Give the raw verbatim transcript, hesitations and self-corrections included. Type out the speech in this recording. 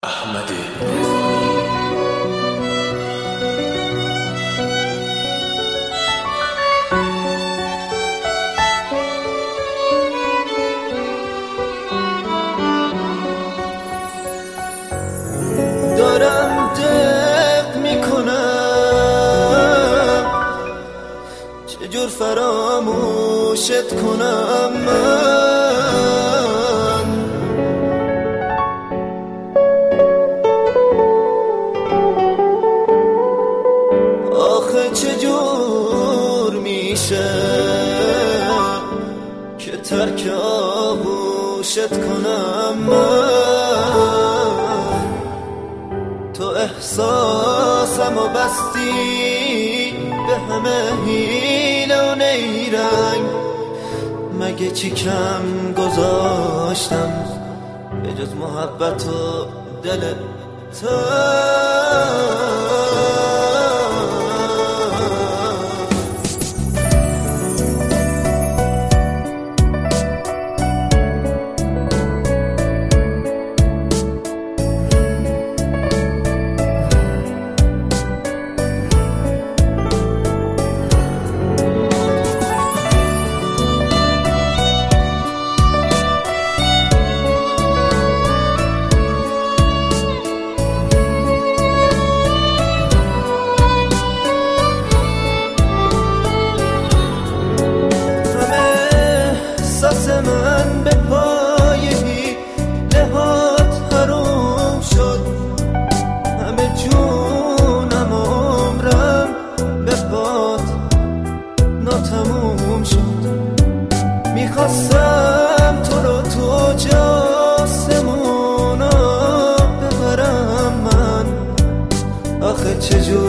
احمدی دارم دق میکنم چجور فراموشت کنم من آخه چجور میشه که ترک آغوشت کنم من تو احساسم و بستی به همه حیله و نیرنگ مگه چی کم گذاشتم به جز محبت و دل تنگ من به پایی لحات حروم شد همه جونم و عمرم به پات ناتموم شد میخواستم تو رو تو جاسمونا ببرم من آخه چجور